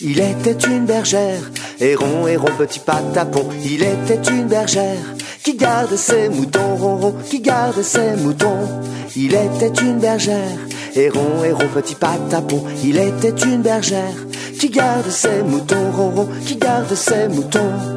Il était une bergère, héron, héron, petit patapon. Il était une bergère qui garde ses moutons, ronron, qui garde ses moutons. Il était une bergère, héron, héron, petit patapon. Il était une bergère qui garde ses moutons, ronron, qui garde ses moutons.